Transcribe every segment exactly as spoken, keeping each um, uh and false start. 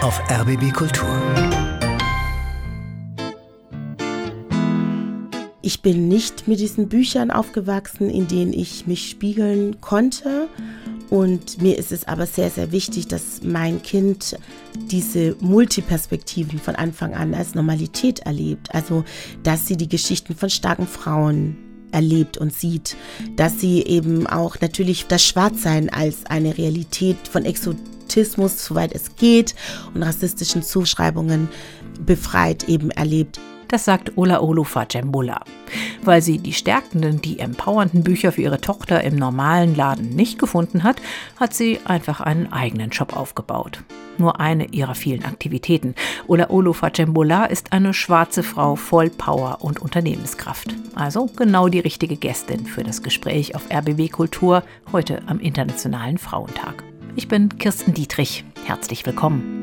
auf R B B Kultur. Ich bin nicht mit diesen Büchern aufgewachsen, in denen ich mich spiegeln konnte. Und mir ist es aber sehr, sehr wichtig, dass mein Kind diese Multiperspektiven von Anfang an als Normalität erlebt. Also, dass sie die Geschichten von starken Frauen erlebt und sieht. Dass sie eben auch natürlich das Schwarzsein als eine Realität von Exotismus, soweit es geht, und rassistischen Zuschreibungen befreit eben erlebt. Das sagt Olaolu Fajembola. Weil sie die stärkenden, die empowernden Bücher für ihre Tochter im normalen Laden nicht gefunden hat, hat sie einfach einen eigenen Shop aufgebaut. Nur eine ihrer vielen Aktivitäten. Olaolu Fajembola ist eine schwarze Frau voll Power und Unternehmenskraft. Also genau die richtige Gästin für das Gespräch auf R B B Kultur heute am Internationalen Frauentag. Ich bin Kirsten Dietrich. Herzlich willkommen.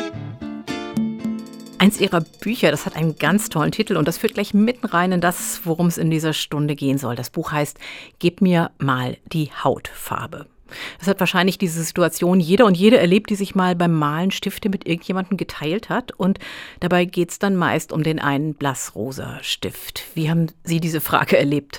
Eins ihrer Bücher, das hat einen ganz tollen Titel und das führt gleich mitten rein in das, worum es in dieser Stunde gehen soll. Das Buch heißt »Gib mir mal die Hautfarbe«. Das hat wahrscheinlich diese Situation jeder und jede erlebt, die sich mal beim Malen Stifte mit irgendjemandem geteilt hat. Und dabei geht es dann meist um den einen blassrosa Stift. Wie haben Sie diese Frage erlebt?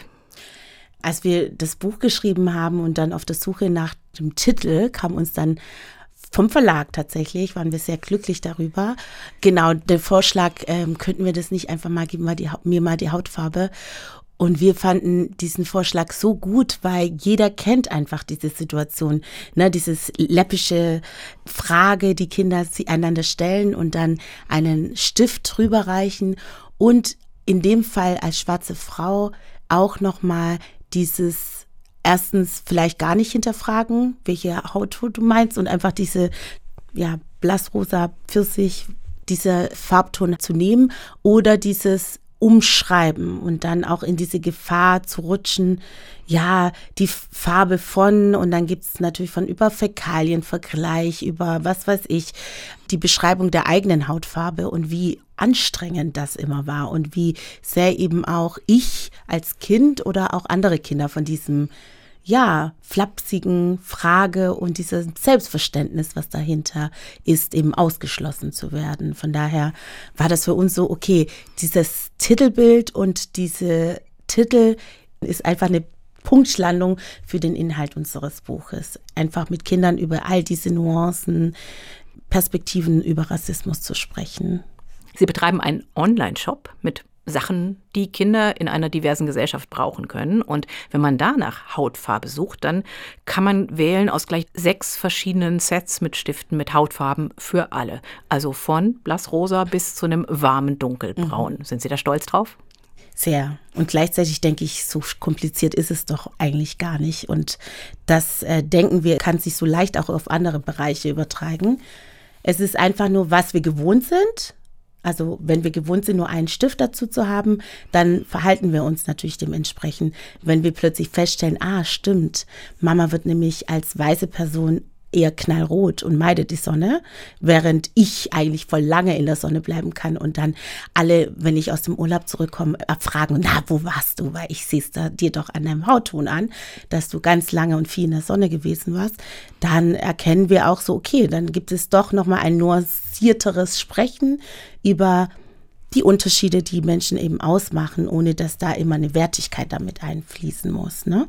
Als wir das Buch geschrieben haben und dann auf der Suche nach dem Titel kam uns dann vom Verlag tatsächlich, waren wir sehr glücklich darüber. Genau, der Vorschlag, ähm, könnten wir das nicht einfach mal, gib mal die, mir mal die Hautfarbe. Und wir fanden diesen Vorschlag so gut, weil jeder kennt einfach diese Situation, ne, dieses läppische Frage, die Kinder sie einander stellen und dann einen Stift drüber reichen und in dem Fall als schwarze Frau auch nochmal dieses erstens vielleicht gar nicht hinterfragen, welche Hautton du meinst und einfach diese ja, blassrosa Pfirsich, dieser Farbton zu nehmen oder dieses Umschreiben und dann auch in diese Gefahr zu rutschen, ja, die Farbe von und dann gibt es natürlich von über Fäkalienvergleich, über was weiß ich, die Beschreibung der eigenen Hautfarbe und wie anstrengend das immer war und wie sehr eben auch ich als Kind oder auch andere Kinder von diesem ja, flapsigen Frage und dieses Selbstverständnis, was dahinter ist, eben ausgeschlossen zu werden. Von daher war das für uns so, okay, dieses Titelbild und diese Titel ist einfach eine Punktlandung für den Inhalt unseres Buches. Einfach mit Kindern über all diese Nuancen, Perspektiven über Rassismus zu sprechen. Sie betreiben einen Online-Shop mit Sachen, die Kinder in einer diversen Gesellschaft brauchen können. Und wenn man da nach Hautfarbe sucht, dann kann man wählen aus gleich sechs verschiedenen Sets mit Stiften mit Hautfarben für alle. Also von blassrosa bis zu einem warmen Dunkelbraun. Mhm. Sind Sie da stolz drauf? Sehr. Und gleichzeitig denke ich, so kompliziert ist es doch eigentlich gar nicht. Und das äh, denken wir, kann sich so leicht auch auf andere Bereiche übertragen. Es ist einfach nur, was wir gewohnt sind. Also wenn wir gewohnt sind, nur einen Stift dazu zu haben, dann verhalten wir uns natürlich dementsprechend. Wenn wir plötzlich feststellen, ah, stimmt, Mama wird nämlich als weiße Person eher knallrot und meidet die Sonne, während ich eigentlich voll lange in der Sonne bleiben kann und dann alle, wenn ich aus dem Urlaub zurückkomme, fragen, na, wo warst du? Weil ich sehe es da dir doch an deinem Hautton an, dass du ganz lange und viel in der Sonne gewesen warst. Dann erkennen wir auch so, okay, dann gibt es doch nochmal ein nuancierteres Sprechen über die Unterschiede, die Menschen eben ausmachen, ohne dass da immer eine Wertigkeit damit einfließen muss, ne?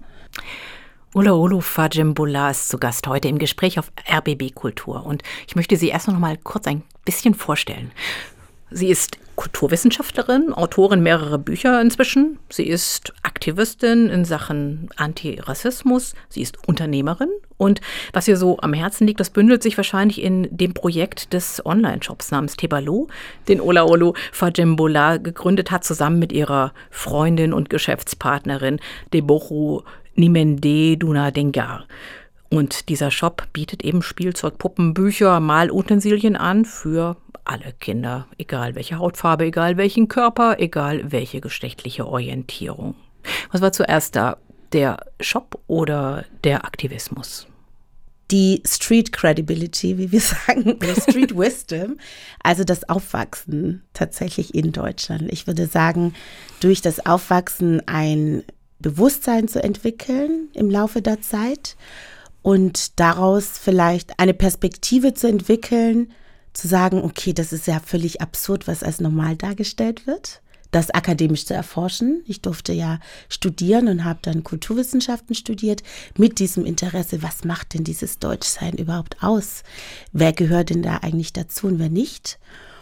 Olaolu Fajembola ist zu Gast heute im Gespräch auf R B B Kultur. Und ich möchte Sie erst noch mal kurz ein bisschen vorstellen. Sie ist Kulturwissenschaftlerin, Autorin mehrerer Bücher inzwischen. Sie ist Aktivistin in Sachen Antirassismus. Sie ist Unternehmerin. Und was ihr so am Herzen liegt, das bündelt sich wahrscheinlich in dem Projekt des Online-Shops namens Tebaloo, den Olaolu Fajembola gegründet hat, zusammen mit ihrer Freundin und Geschäftspartnerin Deboru Nimende Duna Dengar. Und dieser Shop bietet eben Spielzeug, Puppen, Bücher, Malutensilien an für alle Kinder, egal welche Hautfarbe, egal welchen Körper, egal welche geschlechtliche Orientierung. Was war zuerst da, der Shop oder der Aktivismus? Die Street Credibility, wie wir sagen, die Street Wisdom, also das Aufwachsen tatsächlich in Deutschland. Ich würde sagen, durch das Aufwachsen ein Bewusstsein zu entwickeln im Laufe der Zeit und daraus vielleicht eine Perspektive zu entwickeln zu sagen, okay, das ist ja völlig absurd, was als normal dargestellt wird, das akademisch zu erforschen. Ich durfte ja studieren und habe dann Kulturwissenschaften studiert mit diesem Interesse, was macht denn dieses Deutschsein überhaupt aus? Wer gehört denn da eigentlich dazu und wer nicht?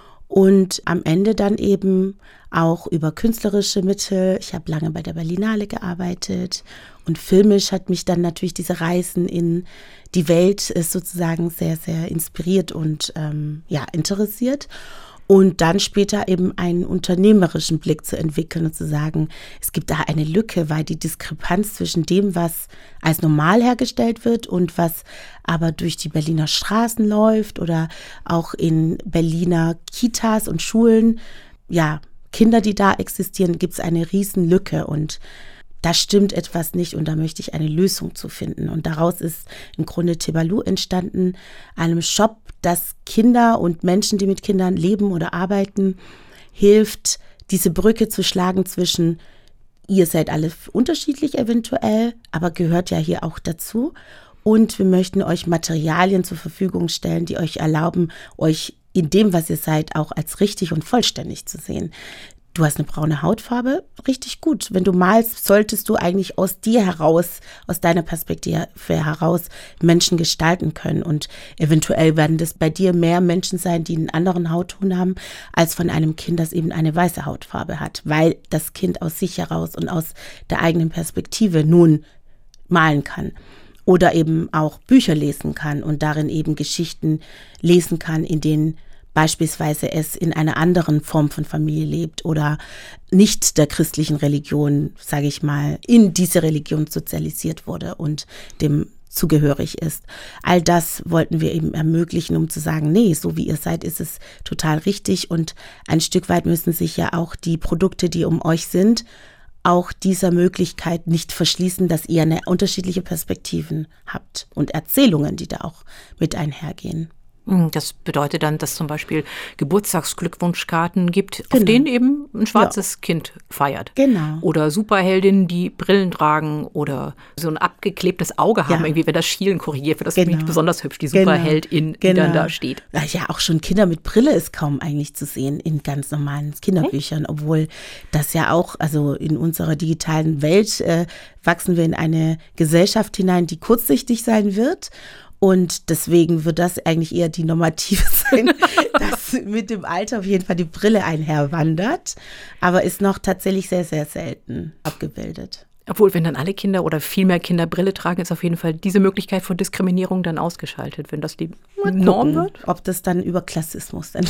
Und am Ende dann eben auch über künstlerische Mittel. Ich habe lange bei der Berlinale gearbeitet und filmisch hat mich dann natürlich diese Reisen in die Welt sozusagen sehr, sehr inspiriert und ähm, ja, interessiert. Und dann später eben einen unternehmerischen Blick zu entwickeln und zu sagen, es gibt da eine Lücke, weil die Diskrepanz zwischen dem, was als normal hergestellt wird und was aber durch die Berliner Straßen läuft oder auch in Berliner Kitas und Schulen, ja, Kinder, die da existieren, gibt es eine riesen Lücke und da stimmt etwas nicht und da möchte ich eine Lösung zu finden. Und daraus ist im Grunde Tebalu entstanden, einem Shop, das Kinder und Menschen, die mit Kindern leben oder arbeiten, hilft, diese Brücke zu schlagen zwischen, ihr seid alle unterschiedlich eventuell, aber gehört ja hier auch dazu. Und wir möchten euch Materialien zur Verfügung stellen, die euch erlauben, euch in dem, was ihr seid, auch als richtig und vollständig zu sehen. Du hast eine braune Hautfarbe, richtig gut. Wenn du malst, solltest du eigentlich aus dir heraus, aus deiner Perspektive heraus Menschen gestalten können. Und eventuell werden das bei dir mehr Menschen sein, die einen anderen Hautton haben, als von einem Kind, das eben eine weiße Hautfarbe hat. Weil das Kind aus sich heraus und aus der eigenen Perspektive nun malen kann. Oder eben auch Bücher lesen kann und darin eben Geschichten lesen kann, in denen beispielsweise es in einer anderen Form von Familie lebt oder nicht der christlichen Religion, sage ich mal, in diese Religion sozialisiert wurde und dem zugehörig ist. All das wollten wir eben ermöglichen, um zu sagen, nee, so wie ihr seid, ist es total richtig und ein Stück weit müssen sich ja auch die Produkte, die um euch sind, auch dieser Möglichkeit nicht verschließen, dass ihr eine unterschiedliche Perspektiven habt und Erzählungen, die da auch mit einhergehen. Das bedeutet dann, dass zum Beispiel Geburtstagsglückwunschkarten gibt, genau, auf denen eben ein schwarzes ja. Kind feiert. Genau. Oder Superheldinnen, die Brillen tragen oder so ein abgeklebtes Auge haben, ja. irgendwie, wenn das Schielen korrigiert wird. Das genau. finde ich besonders hübsch, die Superheldin, genau. die dann da steht. Ja, auch schon Kinder mit Brille ist kaum eigentlich zu sehen in ganz normalen Kinderbüchern, okay. obwohl das ja auch, also in unserer digitalen Welt äh, wachsen wir in eine Gesellschaft hinein, die kurzsichtig sein wird. Und deswegen wird das eigentlich eher die Normative sein, dass mit dem Alter auf jeden Fall die Brille einherwandert, aber ist noch tatsächlich sehr, sehr selten abgebildet. Obwohl, wenn dann alle Kinder oder viel mehr Kinder Brille tragen, ist auf jeden Fall diese Möglichkeit von Diskriminierung dann ausgeschaltet, wenn das die Norm wird. Ob das dann über Klassismus dann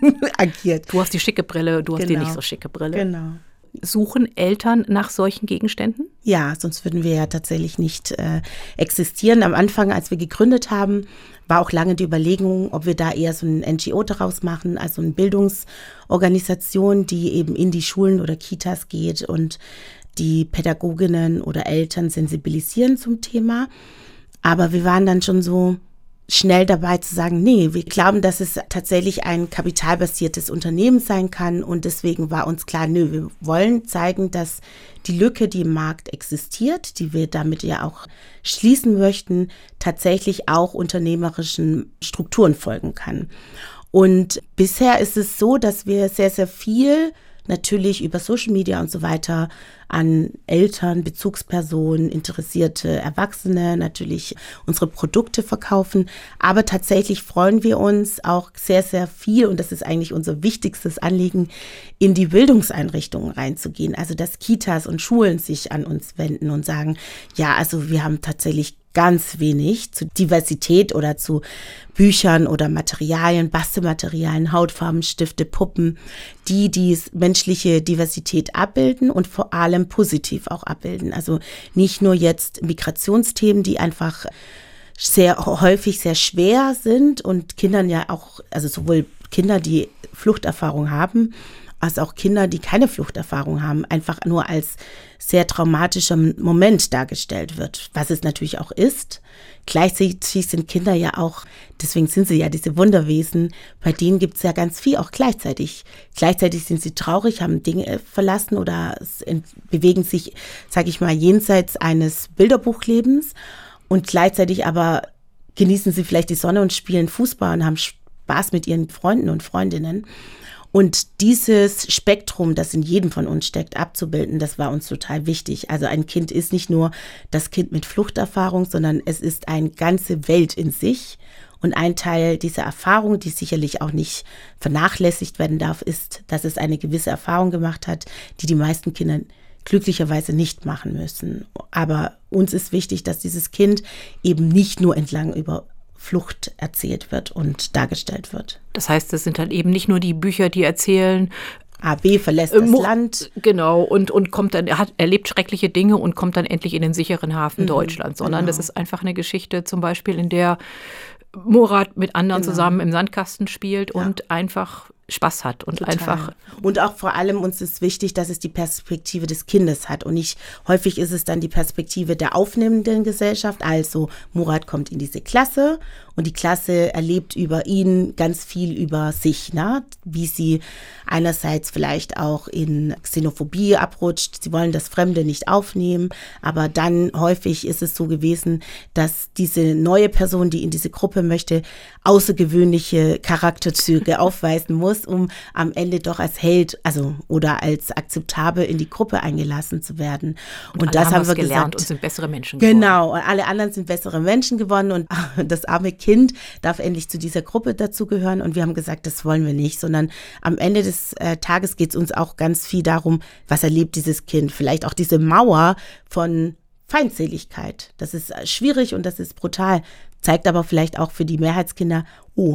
agiert. Du hast die schicke Brille, du hast genau. die nicht so schicke Brille. Genau. Suchen Eltern nach solchen Gegenständen? Ja, sonst würden wir ja tatsächlich nicht äh, existieren. Am Anfang, als wir gegründet haben, war auch lange die Überlegung, ob wir da eher so ein N G O daraus machen, also eine Bildungsorganisation, die eben in die Schulen oder Kitas geht und die Pädagoginnen oder Eltern sensibilisieren zum Thema. Aber wir waren dann schon so schnell dabei zu sagen, nee, wir glauben, dass es tatsächlich ein kapitalbasiertes Unternehmen sein kann und deswegen war uns klar, nö, wir wollen zeigen, dass die Lücke, die im Markt existiert, die wir damit ja auch schließen möchten, tatsächlich auch unternehmerischen Strukturen folgen kann. Und bisher ist es so, dass wir sehr, sehr viel natürlich über Social Media und so weiter an Eltern, Bezugspersonen, interessierte Erwachsene natürlich unsere Produkte verkaufen. Aber tatsächlich freuen wir uns auch sehr, sehr viel, und das ist eigentlich unser wichtigstes Anliegen, in die Bildungseinrichtungen reinzugehen. Also dass Kitas und Schulen sich an uns wenden und sagen, ja, also wir haben tatsächlich ganz wenig zu Diversität oder zu Büchern oder Materialien, Bastelmaterialien, Hautfarben, Stifte, Puppen, die die menschliche Diversität abbilden und vor allem positiv auch abbilden. Also nicht nur jetzt Migrationsthemen, die einfach sehr häufig sehr schwer sind und Kindern ja auch, also sowohl Kinder, die Fluchterfahrung haben, als auch Kinder, die keine Fluchterfahrung haben, einfach nur als sehr traumatischer Moment dargestellt wird, was es natürlich auch ist. Gleichzeitig sind Kinder ja auch, deswegen sind sie ja diese Wunderwesen, bei denen gibt es ja ganz viel auch gleichzeitig. Gleichzeitig sind sie traurig, haben Dinge verlassen oder bewegen sich, sage ich mal, jenseits eines Bilderbuchlebens und gleichzeitig aber genießen sie vielleicht die Sonne und spielen Fußball und haben Spaß mit ihren Freunden und Freundinnen. Und dieses Spektrum, das in jedem von uns steckt, abzubilden, das war uns total wichtig. Also ein Kind ist nicht nur das Kind mit Fluchterfahrung, sondern es ist eine ganze Welt in sich. Und ein Teil dieser Erfahrung, die sicherlich auch nicht vernachlässigt werden darf, ist, dass es eine gewisse Erfahrung gemacht hat, die die meisten Kinder glücklicherweise nicht machen müssen. Aber uns ist wichtig, dass dieses Kind eben nicht nur entlang über Flucht erzählt wird und dargestellt wird. Das heißt, es sind halt eben nicht nur die Bücher, die erzählen, A B verlässt das Mo- Land. Genau, und, und kommt dann, er hat erlebt schreckliche Dinge und kommt dann endlich in den sicheren Hafen mhm, Deutschlands, sondern genau. Das ist einfach eine Geschichte zum Beispiel, in der Murat mit anderen genau. zusammen im Sandkasten spielt ja. und einfach Spaß hat und Total. einfach. Und auch vor allem uns ist wichtig, dass es die Perspektive des Kindes hat und nicht, häufig ist es dann die Perspektive der aufnehmenden Gesellschaft, also Murat kommt in diese Klasse und die Klasse erlebt über ihn ganz viel über sich, ne? Wie sie einerseits vielleicht auch in Xenophobie abrutscht, sie wollen das Fremde nicht aufnehmen, aber dann häufig ist es so gewesen, dass diese neue Person, die in diese Gruppe möchte, außergewöhnliche Charakterzüge aufweisen muss, um am Ende doch als Held, also oder als akzeptabel in die Gruppe eingelassen zu werden. Und, und das haben, haben wir gelernt gesagt, und sind bessere Menschen geworden. Genau, und alle anderen sind bessere Menschen geworden und das arme Kind darf endlich zu dieser Gruppe dazugehören und wir haben gesagt, das wollen wir nicht, sondern am Ende des äh, Tages geht es uns auch ganz viel darum, was erlebt dieses Kind, vielleicht auch diese Mauer von Feindseligkeit. Das ist schwierig und das ist brutal, zeigt aber vielleicht auch für die Mehrheitskinder, oh,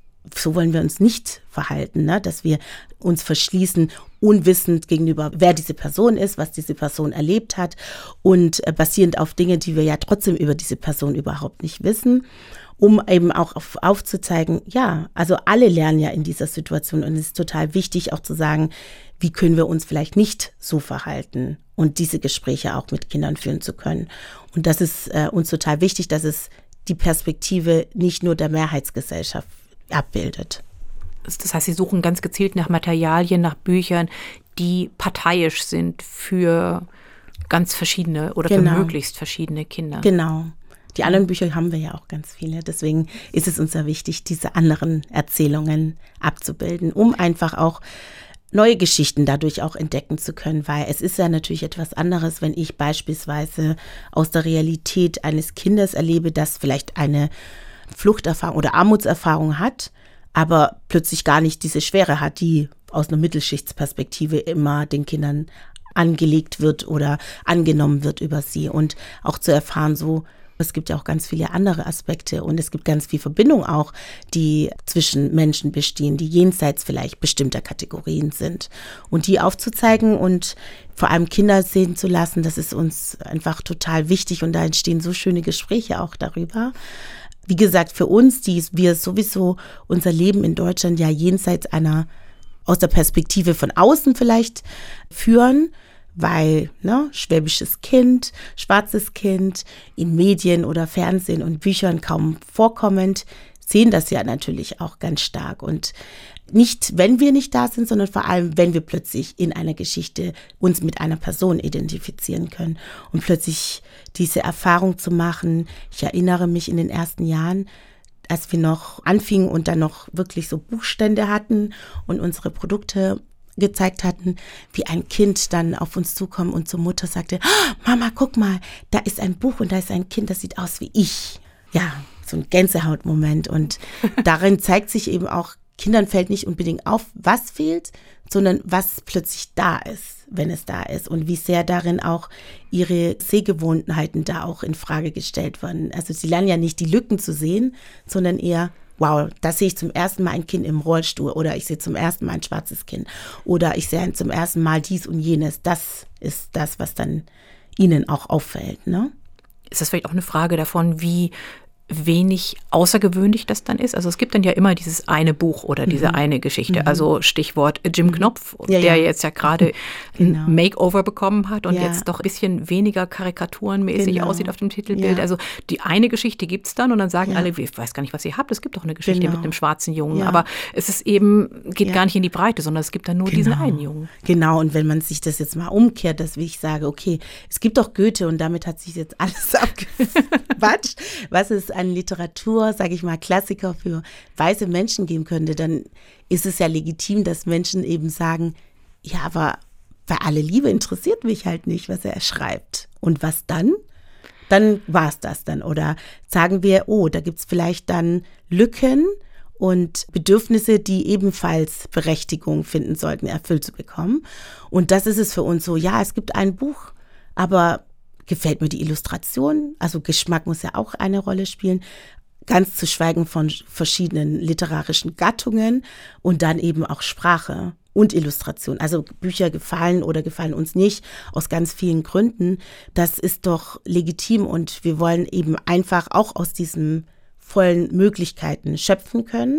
so wollen wir uns nicht verhalten, ne? Dass wir uns verschließen, unwissend gegenüber, wer diese Person ist, was diese Person erlebt hat und äh, basierend auf Dinge, die wir ja trotzdem über diese Person überhaupt nicht wissen, um eben auch auf, aufzuzeigen, ja, also alle lernen ja in dieser Situation und es ist total wichtig auch zu sagen, wie können wir uns vielleicht nicht so verhalten und diese Gespräche auch mit Kindern führen zu können. Und das ist äh, uns total wichtig, dass es die Perspektive nicht nur der Mehrheitsgesellschaft abbildet. Das heißt, Sie suchen ganz gezielt nach Materialien, nach Büchern, die parteiisch sind für ganz verschiedene oder genau. für möglichst verschiedene Kinder. Genau. Die anderen Bücher haben wir ja auch ganz viele. Deswegen ist es uns sehr wichtig, diese anderen Erzählungen abzubilden, um einfach auch neue Geschichten dadurch auch entdecken zu können, weil es ist ja natürlich etwas anderes, wenn ich beispielsweise aus der Realität eines Kindes erlebe, das vielleicht eine Fluchterfahrung oder Armutserfahrung hat, aber plötzlich gar nicht diese Schwere hat, die aus einer Mittelschichtsperspektive immer den Kindern angelegt wird oder angenommen wird über sie. Und auch zu erfahren, so, es gibt ja auch ganz viele andere Aspekte und es gibt ganz viel Verbindung auch, die zwischen Menschen bestehen, die jenseits vielleicht bestimmter Kategorien sind. Und die aufzuzeigen und vor allem Kinder sehen zu lassen, das ist uns einfach total wichtig und da entstehen so schöne Gespräche auch darüber. Wie gesagt, für uns, die wir sowieso unser Leben in Deutschland ja jenseits einer, aus der Perspektive von außen vielleicht führen, weil ne, schwäbisches Kind, schwarzes Kind, in Medien oder Fernsehen und Büchern kaum vorkommend, sehen das ja natürlich auch ganz stark. Und nicht, wenn wir nicht da sind, sondern vor allem, wenn wir plötzlich in einer Geschichte uns mit einer Person identifizieren können und plötzlich diese Erfahrung zu machen. Ich erinnere mich in den ersten Jahren, als wir noch anfingen und dann noch wirklich so Buchstände hatten und unsere Produkte gezeigt hatten, wie ein Kind dann auf uns zukommt und zur Mutter sagte, oh, Mama, guck mal, da ist ein Buch und da ist ein Kind, das sieht aus wie ich. Ja, so ein Gänsehautmoment und darin zeigt sich eben auch, Kindern fällt nicht unbedingt auf, was fehlt, sondern was plötzlich da ist, wenn es da ist und wie sehr darin auch ihre Sehgewohnheiten da auch in Frage gestellt werden. Also sie lernen ja nicht die Lücken zu sehen, sondern eher, wow, da sehe ich zum ersten Mal ein Kind im Rollstuhl oder ich sehe zum ersten Mal ein schwarzes Kind oder ich sehe zum ersten Mal dies und jenes. Das ist das, was dann ihnen auch auffällt, ne? Ist das vielleicht auch eine Frage davon, wie wenig außergewöhnlich das dann ist? Also es gibt dann ja immer dieses eine Buch oder diese mhm. eine Geschichte. Mhm. Also Stichwort Jim Knopf, ja, der ja. jetzt ja gerade genau. ein Makeover bekommen hat und ja. jetzt doch ein bisschen weniger karikaturenmäßig genau. aussieht auf dem Titelbild. Ja. Also die eine Geschichte gibt es dann und dann sagen ja. alle, ich weiß gar nicht, was ihr habt. Es gibt doch eine Geschichte genau. mit einem schwarzen Jungen. Ja. Aber es ist eben, geht ja. gar nicht in die Breite, sondern es gibt dann nur genau. diesen einen Jungen. Genau, und wenn man sich das jetzt mal umkehrt, dass wie ich sage, okay, es gibt doch Goethe und damit hat sich jetzt alles abgewatscht, was es eine Literatur, sage ich mal, Klassiker für weiße Menschen geben könnte, dann ist es ja legitim, dass Menschen eben sagen, ja, aber bei Alle Liebe interessiert mich halt nicht, was er schreibt. Und was dann? Dann war es das dann. Oder sagen wir, oh, da gibt es vielleicht dann Lücken und Bedürfnisse, die ebenfalls Berechtigung finden sollten, erfüllt zu bekommen. Und das ist es für uns so, ja, es gibt ein Buch, aber gefällt mir die Illustration? Also Geschmack muss ja auch eine Rolle spielen. Ganz zu schweigen von verschiedenen literarischen Gattungen und dann eben auch Sprache und Illustration. Also Bücher gefallen oder gefallen uns nicht, aus ganz vielen Gründen. Das ist doch legitim und wir wollen eben einfach auch aus diesen vollen Möglichkeiten schöpfen können,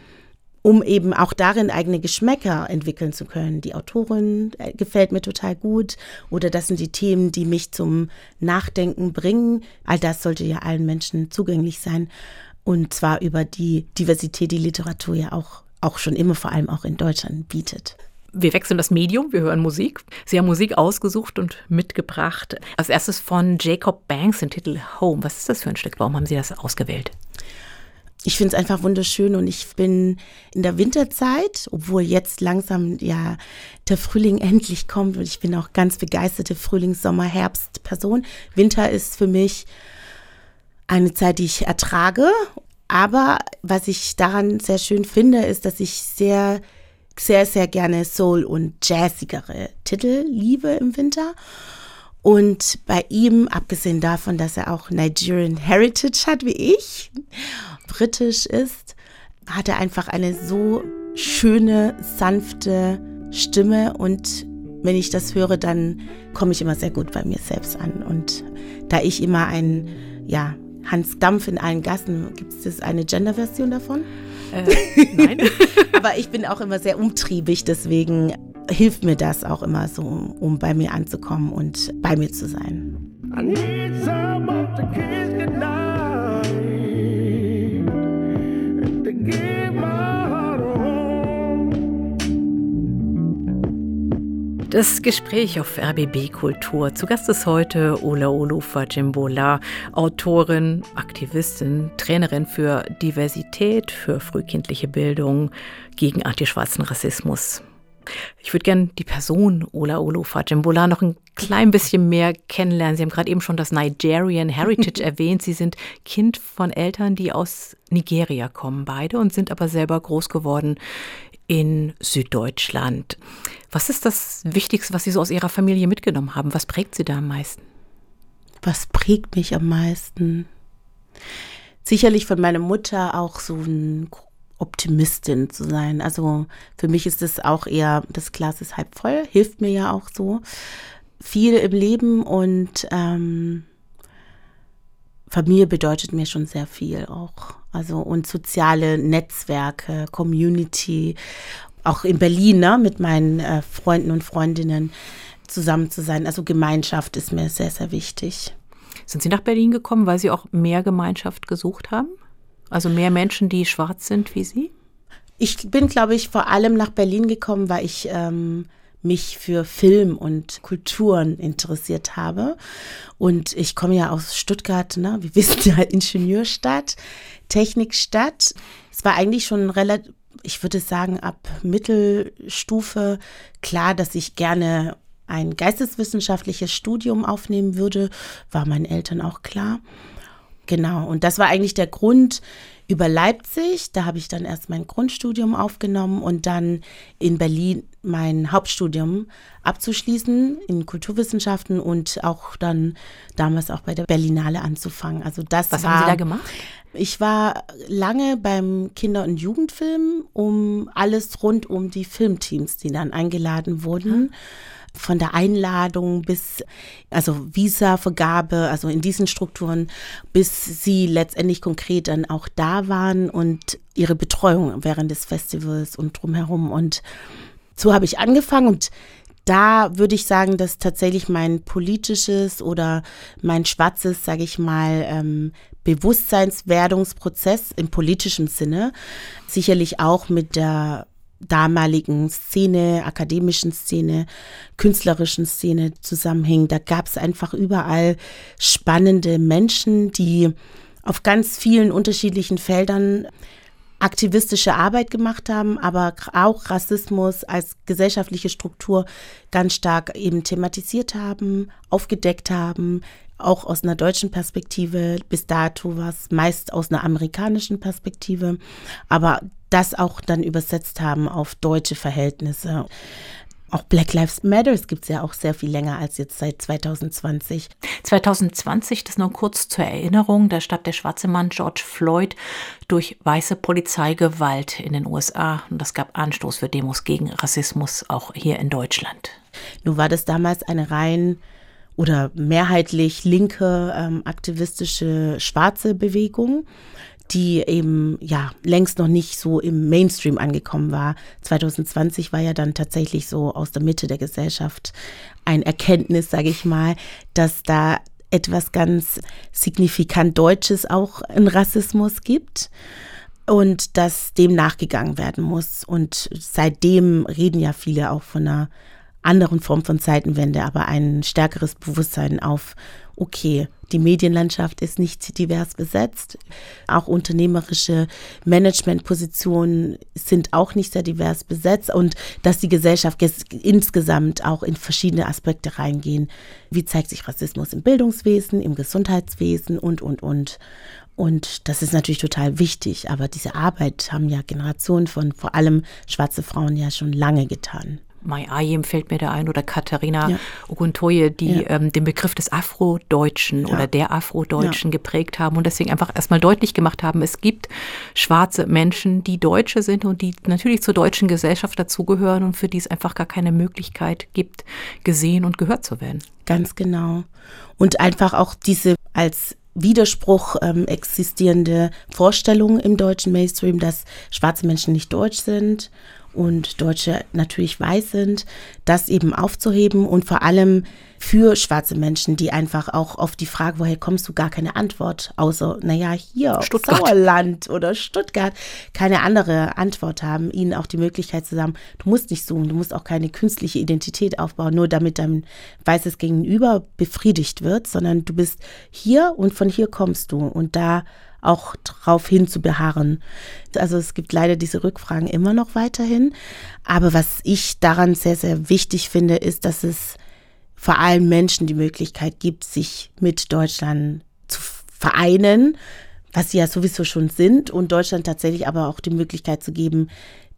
um eben auch darin eigene Geschmäcker entwickeln zu können. Die Autorin gefällt mir total gut oder das sind die Themen, die mich zum Nachdenken bringen. All das sollte ja allen Menschen zugänglich sein und zwar über die Diversität, die Literatur ja auch auch schon immer, vor allem auch in Deutschland, bietet. Wir wechseln das Medium, wir hören Musik. Sie haben Musik ausgesucht und mitgebracht. Als erstes von Jacob Banks, den Titel Home. Was ist das für ein Stück? Warum haben Sie das ausgewählt? Ich finde es einfach wunderschön und ich bin in der Winterzeit, obwohl jetzt langsam ja der Frühling endlich kommt und ich bin auch ganz begeisterte Frühlings-, Sommer-, Herbst-Person. Winter ist für mich eine Zeit, die ich ertrage. Aber was ich daran sehr schön finde, ist, dass ich sehr, sehr, sehr gerne Soul- und jazzigere Titel liebe im Winter. Und bei ihm, abgesehen davon, dass er auch Nigerian Heritage hat, wie ich, britisch ist, hat er einfach eine so schöne, sanfte Stimme. Und wenn ich das höre, dann komme ich immer sehr gut bei mir selbst an. Und da ich immer ein, ja, Hans Dampf in allen Gassen. Gibt es eine Gender-Version davon? Äh, nein. Aber ich bin auch immer sehr umtriebig, deswegen hilft mir das auch immer so, um bei mir anzukommen und bei mir zu sein. I need someone to kiss goodnight, to give my heart a home. Das Gespräch auf R B B Kultur. Zu Gast ist heute Olaolu Fajimbola, Autorin, Aktivistin, Trainerin für Diversität, für frühkindliche Bildung, gegen antischwarzen Rassismus. Ich würde gerne die Person Olaolu Fajimbola noch ein klein bisschen mehr kennenlernen. Sie haben gerade eben schon das Nigerian Heritage erwähnt. Sie sind Kind von Eltern, die aus Nigeria kommen, beide, und sind aber selber groß geworden in Süddeutschland. Was ist das Wichtigste, was Sie so aus Ihrer Familie mitgenommen haben? Was prägt Sie da am meisten? Was prägt mich am meisten? Sicherlich von meiner Mutter auch so ein Optimistin zu sein. Also für mich ist es auch eher, das Glas ist halb voll, hilft mir ja auch so viel im Leben und ähm, Familie bedeutet mir schon sehr viel auch. Also und soziale Netzwerke, Community, auch in Berlin, ne, mit meinen äh, Freunden und Freundinnen zusammen zu sein. Also Gemeinschaft ist mir sehr, sehr wichtig. Sind Sie nach Berlin gekommen, weil Sie auch mehr Gemeinschaft gesucht haben? Also mehr Menschen, die schwarz sind wie Sie? Ich bin, glaube ich, vor allem nach Berlin gekommen, weil ich ähm, mich für Film und Kulturen interessiert habe. Und ich komme ja aus Stuttgart, ne? Wir wissen ja, Ingenieurstadt, Technikstadt. Es war eigentlich schon relativ, ich würde sagen, ab Mittelstufe klar, dass ich gerne ein geisteswissenschaftliches Studium aufnehmen würde, war meinen Eltern auch klar. Genau, und das war eigentlich der Grund über Leipzig. Da habe ich dann erst mein Grundstudium aufgenommen und dann in Berlin mein Hauptstudium abzuschließen in Kulturwissenschaften und auch dann damals auch bei der Berlinale anzufangen. Also das Was war, haben Sie da gemacht? Ich war lange beim Kinder- und Jugendfilm, um alles rund um die Filmteams, die dann eingeladen wurden. Ja. Von der Einladung bis, also Visa-Vergabe, also in diesen Strukturen, bis sie letztendlich konkret dann auch da waren und ihre Betreuung während des Festivals und drumherum. Und so habe ich angefangen und da würde ich sagen, dass tatsächlich mein politisches oder mein schwarzes, sage ich mal, ähm, Bewusstseinswerdungsprozess im politischen Sinne sicherlich auch mit der damaligen Szene, akademischen Szene, künstlerischen Szene zusammenhängen. Da gab es einfach überall spannende Menschen, die auf ganz vielen unterschiedlichen Feldern aktivistische Arbeit gemacht haben, aber auch Rassismus als gesellschaftliche Struktur ganz stark eben thematisiert haben, aufgedeckt haben, auch aus einer deutschen Perspektive. Bis dato war es meist aus einer amerikanischen Perspektive, aber das auch dann übersetzt haben auf deutsche Verhältnisse. Auch Black Lives Matter gibt es ja auch sehr viel länger als jetzt seit zwanzig zwanzig. zwanzig zwanzig, das nur kurz zur Erinnerung, da starb der schwarze Mann George Floyd durch weiße Polizeigewalt in den U S A. Und das gab Anstoß für Demos gegen Rassismus, auch hier in Deutschland. Nun war das damals eine rein oder mehrheitlich linke, ähm, aktivistische, schwarze Bewegung, die eben ja längst noch nicht so im Mainstream angekommen war. zwanzig zwanzig war ja dann tatsächlich so aus der Mitte der Gesellschaft ein Erkenntnis, sage ich mal, dass da etwas ganz signifikant Deutsches auch in Rassismus gibt und dass dem nachgegangen werden muss. Und seitdem reden ja viele auch von einer anderen Form von Zeitenwende, aber ein stärkeres Bewusstsein auf, okay, die Medienlandschaft ist nicht divers besetzt. Auch unternehmerische Managementpositionen sind auch nicht sehr divers besetzt und dass die Gesellschaft insgesamt auch in verschiedene Aspekte reingehen. Wie zeigt sich Rassismus im Bildungswesen, im Gesundheitswesen und, und, und. Und das ist natürlich total wichtig, aber diese Arbeit haben ja Generationen von vor allem schwarze Frauen ja schon lange getan. Mai Ayim fällt mir da ein oder Katharina ja. Oguntoye, die ja. ähm, den Begriff des Afrodeutschen ja. oder der Afrodeutschen ja. geprägt haben und deswegen einfach erstmal deutlich gemacht haben, es gibt schwarze Menschen, die Deutsche sind und die natürlich zur deutschen Gesellschaft dazugehören und für die es einfach gar keine Möglichkeit gibt, gesehen und gehört zu werden. Ganz genau. Und einfach auch diese als Widerspruch ähm, existierende Vorstellung im deutschen Mainstream, dass schwarze Menschen nicht deutsch sind und Deutsche natürlich weiß sind, das eben aufzuheben und vor allem für schwarze Menschen, die einfach auch auf die Frage, woher kommst du, gar keine Antwort, außer, naja, hier, Stuttgart. Sauerland oder Stuttgart, keine andere Antwort haben, ihnen auch die Möglichkeit zu sagen, du musst nicht suchen, du musst auch keine künstliche Identität aufbauen, nur damit dein weißes Gegenüber befriedigt wird, sondern du bist hier und von hier kommst du und da auch darauf hin zu beharren. Also es gibt leider diese Rückfragen immer noch weiterhin. Aber was ich daran sehr, sehr wichtig finde, ist, dass es vor allem Menschen die Möglichkeit gibt, sich mit Deutschland zu vereinen, was sie ja sowieso schon sind, und Deutschland tatsächlich aber auch die Möglichkeit zu geben,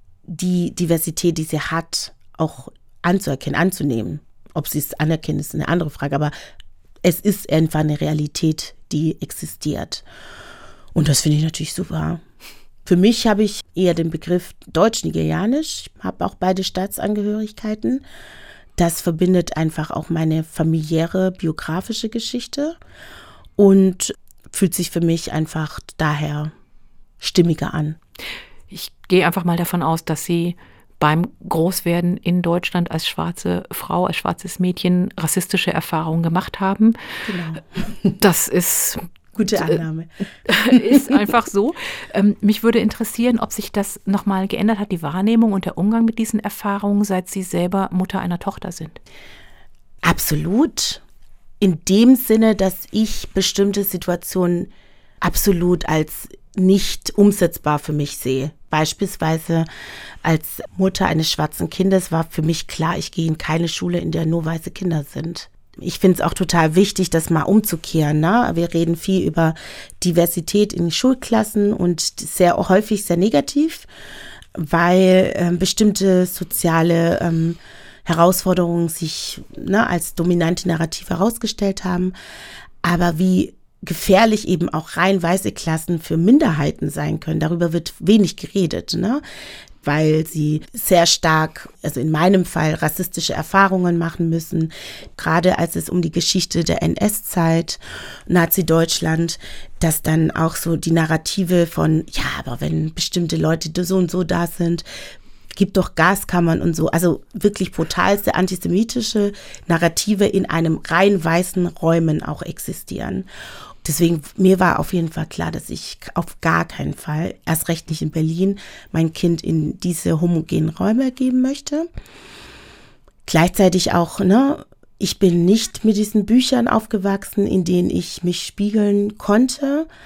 die Diversität, die sie hat, auch anzuerkennen, anzunehmen. Ob sie es anerkennen, ist eine andere Frage, aber es ist einfach eine Realität, die existiert. Und das finde ich natürlich super. Für mich habe ich eher den Begriff deutsch-nigerianisch. Ich habe auch beide Staatsangehörigkeiten. Das verbindet einfach auch meine familiäre, biografische Geschichte und fühlt sich für mich einfach daher stimmiger an. Ich gehe einfach mal davon aus, dass Sie beim Großwerden in Deutschland als schwarze Frau, als schwarzes Mädchen rassistische Erfahrungen gemacht haben. Genau. Das ist... Gute Annahme. Ist einfach so. Ähm, mich würde interessieren, ob sich das nochmal geändert hat, die Wahrnehmung und der Umgang mit diesen Erfahrungen, seit Sie selber Mutter einer Tochter sind. Absolut. In dem Sinne, dass ich bestimmte Situationen absolut als nicht umsetzbar für mich sehe. Beispielsweise als Mutter eines schwarzen Kindes war für mich klar, ich gehe in keine Schule, in der nur weiße Kinder sind. Ich finde es auch total wichtig, das mal umzukehren. Ne? Wir reden viel über Diversität in Schulklassen und sehr häufig sehr negativ, weil äh, bestimmte soziale ähm, Herausforderungen sich ne, als dominante Narrativ herausgestellt haben. Aber wie gefährlich eben auch rein weiße Klassen für Minderheiten sein können, darüber wird wenig geredet, ne? Weil sie sehr stark, also in meinem Fall, rassistische Erfahrungen machen müssen. Gerade als es um die Geschichte der N S-Zeit, Nazi-Deutschland, dass dann auch so die Narrative von, ja, aber wenn bestimmte Leute so und so da sind, gibt doch Gaskammern und so. Also wirklich brutalste antisemitische Narrative in einem rein weißen Räumen auch existieren. Deswegen, mir war auf jeden Fall klar, dass ich auf gar keinen Fall, erst recht nicht in Berlin, mein Kind in diese homogenen Räume geben möchte. Gleichzeitig auch, ne, ich bin nicht mit diesen Büchern aufgewachsen, in denen ich mich spiegeln konnte.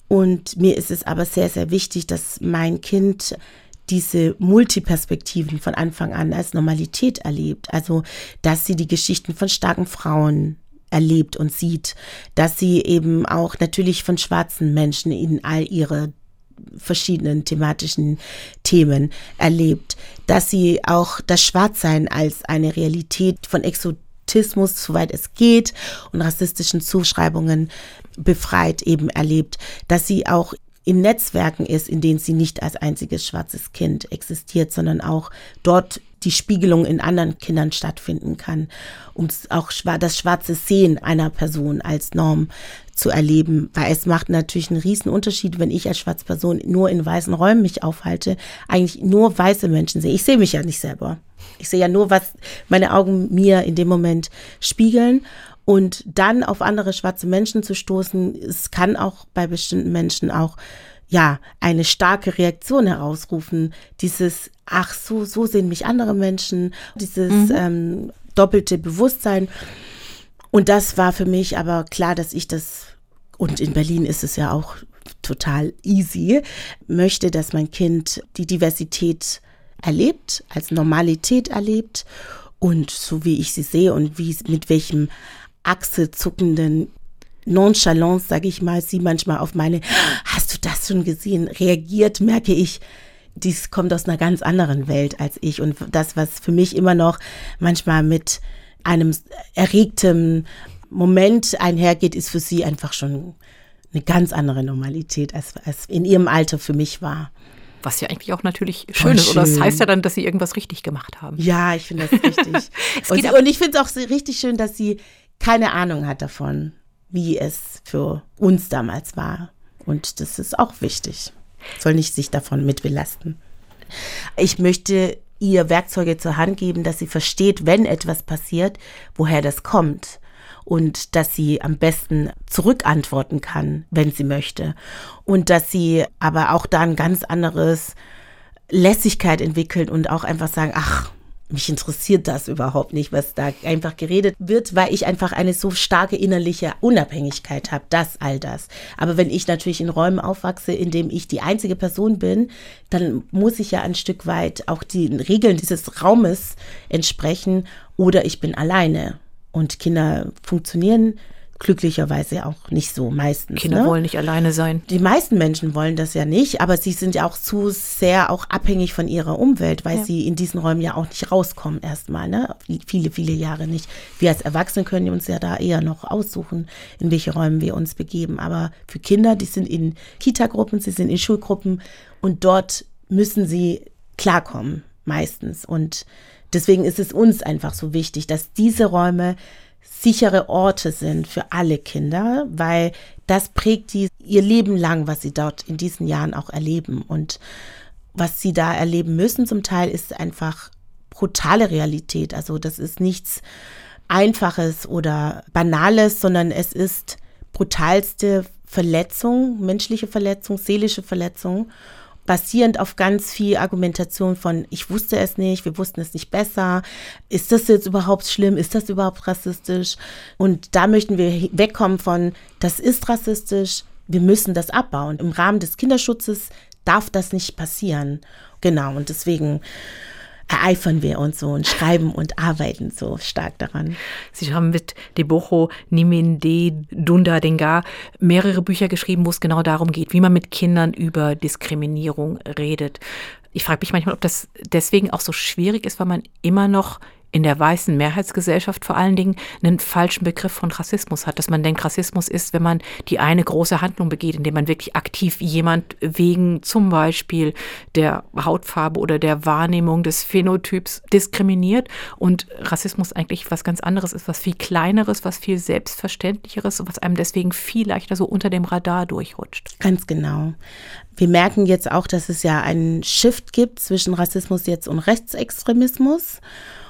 Und mir ist es aber sehr, sehr wichtig, dass mein Kind diese Multiperspektiven von Anfang an als Normalität erlebt. Also, dass sie die Geschichten von starken Frauen erlebt und sieht, dass sie eben auch natürlich von schwarzen Menschen in all ihre verschiedenen thematischen Themen erlebt, dass sie auch das Schwarzsein als eine Realität von Exotismus, soweit es geht, und rassistischen Zuschreibungen befreit eben erlebt, dass sie auch in Netzwerken ist, in denen sie nicht als einziges schwarzes Kind existiert, sondern auch dort die Spiegelung in anderen Kindern stattfinden kann, um auch das schwarze Sehen einer Person als Norm zu erleben, weil es macht natürlich einen riesen Unterschied, wenn ich als schwarze Person nur in weißen Räumen mich aufhalte, eigentlich nur weiße Menschen sehe. Ich sehe mich ja nicht selber. Ich sehe ja nur, was meine Augen mir in dem Moment spiegeln. Und dann auf andere schwarze Menschen zu stoßen, es kann auch bei bestimmten Menschen auch ja eine starke Reaktion herausrufen. Dieses, ach so, so sehen mich andere Menschen, dieses mhm. ähm, doppelte Bewusstsein. Und das war für mich aber klar, dass ich das, und in Berlin ist es ja auch total easy, möchte, dass mein Kind die Diversität erlebt, als Normalität erlebt und so wie ich sie sehe und wie mit welchem achselzuckenden Nonchalance, sage ich mal, sie manchmal auf meine, hast du das schon gesehen, reagiert, merke ich, dies kommt aus einer ganz anderen Welt als ich. Und das, was für mich immer noch manchmal mit einem erregten Moment einhergeht, ist für sie einfach schon eine ganz andere Normalität, als, als in ihrem Alter für mich war. Was ja eigentlich auch natürlich schön ist. Oder das heißt ja dann, dass sie irgendwas richtig gemacht haben. Ja, ich finde das richtig. und, sie, und ich finde es auch richtig schön, dass sie keine Ahnung hat davon, wie es für uns damals war. Und das ist auch wichtig. Soll nicht sich davon mit belasten. Ich möchte ihr Werkzeuge zur Hand geben, dass sie versteht, wenn etwas passiert, woher das kommt. Und dass sie am besten zurückantworten kann, wenn sie möchte. Und dass sie aber auch da ein ganz anderes Lässigkeit entwickelt und auch einfach sagen, ach, mich interessiert das überhaupt nicht, was da einfach geredet wird, weil ich einfach eine so starke innerliche Unabhängigkeit habe, das, all das. Aber wenn ich natürlich in Räumen aufwachse, in denen ich die einzige Person bin, dann muss ich ja ein Stück weit auch den Regeln dieses Raumes entsprechen oder ich bin alleine. Und Kinder funktionieren glücklicherweise auch nicht so meistens. Kinder ne? wollen nicht alleine sein. Die meisten Menschen wollen das ja nicht, aber sie sind ja auch zu sehr auch abhängig von ihrer Umwelt, weil ja. sie in diesen Räumen ja auch nicht rauskommen erstmal, ne? Viele, viele Jahre nicht. Wir als Erwachsene können uns ja da eher noch aussuchen, in welche Räume wir uns begeben. Aber für Kinder, die sind in Kitagruppen, sie sind in Schulgruppen und dort müssen sie klarkommen, meistens. Und deswegen ist es uns einfach so wichtig, dass diese Räume sichere Orte sind für alle Kinder, weil das prägt die ihr Leben lang, was sie dort in diesen Jahren auch erleben. Und was sie da erleben müssen zum Teil ist einfach brutale Realität. Also das ist nichts Einfaches oder Banales, sondern es ist brutalste Verletzung, menschliche Verletzung, seelische Verletzung, basierend auf ganz viel Argumentation von, ich wusste es nicht, wir wussten es nicht besser, ist das jetzt überhaupt schlimm, ist das überhaupt rassistisch? Und da möchten wir wegkommen von, das ist rassistisch, wir müssen das abbauen. Im Rahmen des Kinderschutzes darf das nicht passieren. Genau, und deswegen ereifern wir uns so und schreiben und arbeiten so stark daran. Sie haben mit Deboho Niminde Dunda Denga mehrere Bücher geschrieben, wo es genau darum geht, wie man mit Kindern über Diskriminierung redet. Ich frage mich manchmal, ob das deswegen auch so schwierig ist, weil man immer noch in der weißen Mehrheitsgesellschaft vor allen Dingen einen falschen Begriff von Rassismus hat. Dass man denkt, Rassismus ist, wenn man die eine große Handlung begeht, indem man wirklich aktiv jemand wegen zum Beispiel der Hautfarbe oder der Wahrnehmung des Phänotyps diskriminiert. Und Rassismus eigentlich was ganz anderes ist, was viel Kleineres, was viel Selbstverständlicheres und was einem deswegen viel leichter so unter dem Radar durchrutscht. Ganz genau. Wir merken jetzt auch, dass es ja einen Shift gibt zwischen Rassismus jetzt und Rechtsextremismus.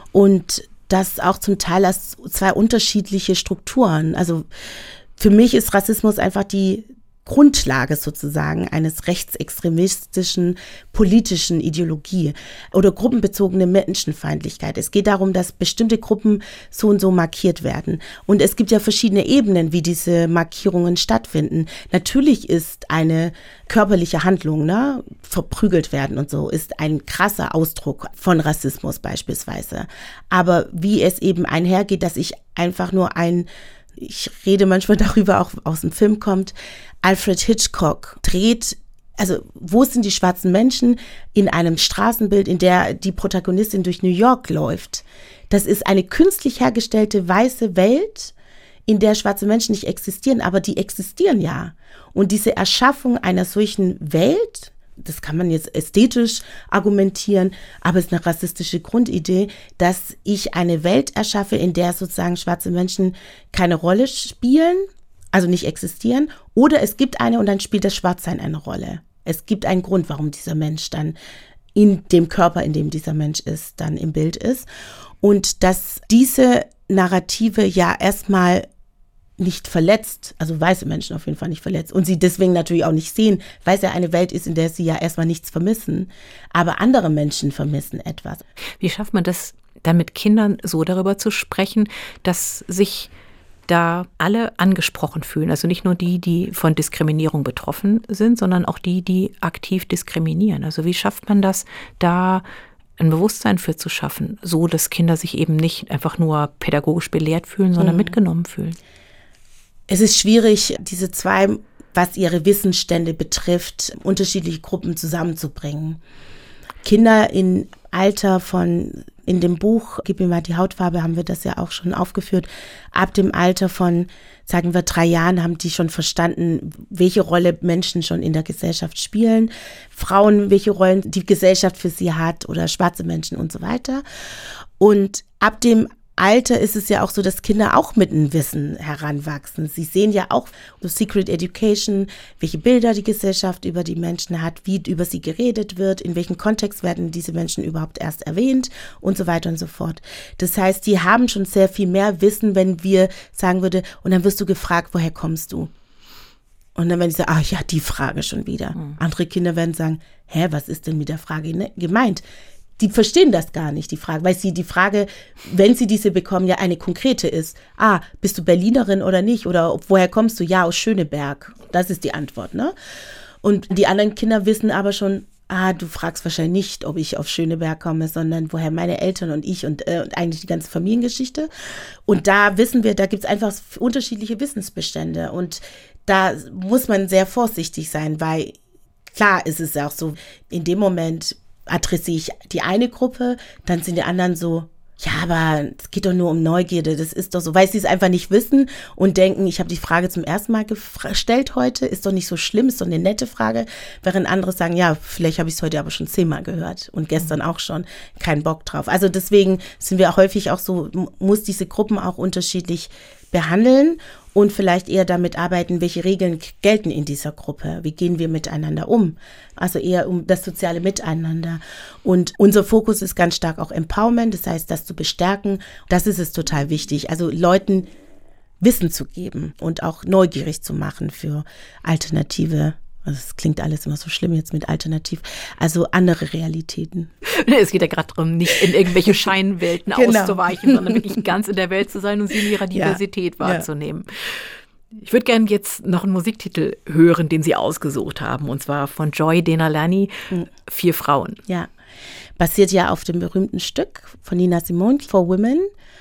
Und das auch zum Teil als zwei unterschiedliche Strukturen. Also für mich ist Rassismus einfach die Grundlage sozusagen eines rechtsextremistischen politischen Ideologie oder gruppenbezogene Menschenfeindlichkeit. Es geht darum, dass bestimmte Gruppen so und so markiert werden. Und es gibt ja verschiedene Ebenen, wie diese Markierungen stattfinden. Natürlich ist eine körperliche Handlung, ne, verprügelt werden und so, ist ein krasser Ausdruck von Rassismus beispielsweise. Aber wie es eben einhergeht, dass ich einfach nur ein Ich rede manchmal darüber, auch aus dem Film kommt, Alfred Hitchcock dreht, also wo sind die schwarzen Menschen in einem Straßenbild, in der die Protagonistin durch New York läuft. Das ist eine künstlich hergestellte weiße Welt, in der schwarze Menschen nicht existieren, aber die existieren ja. Und diese Erschaffung einer solchen Welt, das kann man jetzt ästhetisch argumentieren, aber es ist eine rassistische Grundidee, dass ich eine Welt erschaffe, in der sozusagen schwarze Menschen keine Rolle spielen, also nicht existieren, oder es gibt eine und dann spielt das Schwarzsein eine Rolle. Es gibt einen Grund, warum dieser Mensch dann in dem Körper, in dem dieser Mensch ist, dann im Bild ist. Und dass diese Narrative ja erstmal nicht verletzt, also weiße Menschen auf jeden Fall nicht verletzt und sie deswegen natürlich auch nicht sehen, weil es ja eine Welt ist, in der sie ja erstmal nichts vermissen, aber andere Menschen vermissen etwas. Wie schafft man das dann mit Kindern so darüber zu sprechen, dass sich da alle angesprochen fühlen? Also nicht nur die, die von Diskriminierung betroffen sind, sondern auch die, die aktiv diskriminieren. Also wie schafft man das, da ein Bewusstsein für zu schaffen, so dass Kinder sich eben nicht einfach nur pädagogisch belehrt fühlen, sondern mhm. mitgenommen fühlen? Es ist schwierig, diese zwei, was ihre Wissensstände betrifft, unterschiedliche Gruppen zusammenzubringen. Kinder im Alter von, in dem Buch Gib mir mal die Hautfarbe, haben wir das ja auch schon aufgeführt, ab dem Alter von, sagen wir, drei Jahren haben die schon verstanden, welche Rolle Menschen schon in der Gesellschaft spielen, Frauen, welche Rollen die Gesellschaft für sie hat oder schwarze Menschen und so weiter. Und ab dem Alter ist es ja auch so, dass Kinder auch mit einem Wissen heranwachsen. Sie sehen ja auch durch Secret Education, welche Bilder die Gesellschaft über die Menschen hat, wie über sie geredet wird, in welchem Kontext werden diese Menschen überhaupt erst erwähnt und so weiter und so fort. Das heißt, die haben schon sehr viel mehr Wissen, wenn wir sagen würde, und dann wirst du gefragt, woher kommst du? Und dann werden die sagen, ach ja, die Frage schon wieder. Mhm. Andere Kinder werden sagen, hä, was ist denn mit der Frage gemeint? Die verstehen das gar nicht, die Frage, weil sie die Frage, wenn sie diese bekommen, ja eine konkrete ist. Ah, bist du Berlinerin oder nicht? Oder woher kommst du? Ja, aus Schöneberg. Das ist die Antwort, ne? Und die anderen Kinder wissen aber schon, ah, du fragst wahrscheinlich nicht, ob ich auf Schöneberg komme, sondern woher meine Eltern und ich und, äh, und eigentlich die ganze Familiengeschichte. Und da wissen wir, da gibt es einfach unterschiedliche Wissensbestände. Und da muss man sehr vorsichtig sein, weil klar ist es auch so, in dem Moment adressiere ich die eine Gruppe, dann sind die anderen so, ja, aber es geht doch nur um Neugierde, das ist doch so, weil sie es einfach nicht wissen und denken, ich habe die Frage zum ersten Mal gestellt heute, ist doch nicht so schlimm, ist doch eine nette Frage, während andere sagen, ja, vielleicht habe ich es heute aber schon zehnmal gehört und gestern auch schon, keinen Bock drauf. Also deswegen sind wir auch häufig auch so, muss diese Gruppen auch unterschiedlich behandeln und vielleicht eher damit arbeiten, welche Regeln gelten in dieser Gruppe. Wie gehen wir miteinander um? Also eher um das soziale Miteinander. Und unser Fokus ist ganz stark auch Empowerment, das heißt, das zu bestärken. Das ist es total wichtig. Also Leuten Wissen zu geben und auch neugierig zu machen für alternative, also es klingt alles immer so schlimm jetzt mit alternativ, also andere Realitäten. Es geht ja gerade darum, nicht in irgendwelche Scheinwelten genau. auszuweichen, sondern wirklich ganz in der Welt zu sein und sie in ihrer Diversität ja. wahrzunehmen. Ja. Ich würde gerne jetzt noch einen Musiktitel hören, den Sie ausgesucht haben, und zwar von Joy Denalani, mhm. Vier Frauen. Ja, basiert ja auf dem berühmten Stück von Nina Simone, For Women,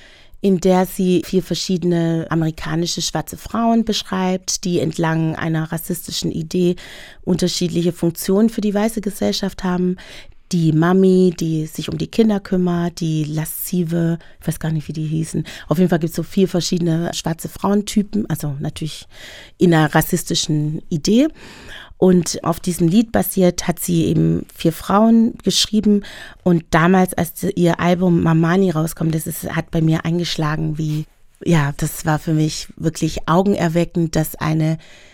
in der sie vier verschiedene amerikanische schwarze Frauen beschreibt, die entlang einer rassistischen Idee unterschiedliche Funktionen für die weiße Gesellschaft haben. Die Mami, die sich um die Kinder kümmert, die laszive, ich weiß gar nicht, wie die hießen. Auf jeden Fall gibt es so vier verschiedene schwarze Frauentypen, also natürlich in einer rassistischen Idee. Und auf diesem Lied basiert hat sie eben vier Frauen geschrieben. Und damals, als ihr Album Mamani rauskommt, das ist, hat bei mir eingeschlagen wie, ja, das war für mich wirklich augenerweckend, dass eine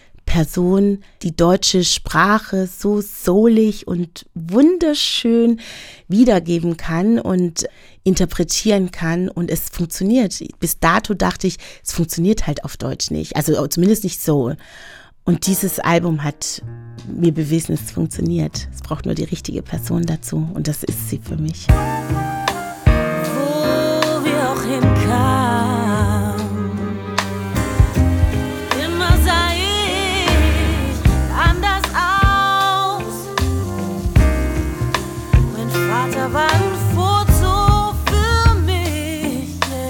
Person die deutsche Sprache so soulig und wunderschön wiedergeben kann und interpretieren kann und es funktioniert. Bis dato dachte ich, es funktioniert halt auf Deutsch nicht, also zumindest nicht so. Und dieses Album hat mir bewiesen, es funktioniert. Es braucht nur die richtige Person dazu und das ist sie für mich. Wo wir auch hinkamen, immer sah ich anders aus. Mein Vater war ein Foto für mich,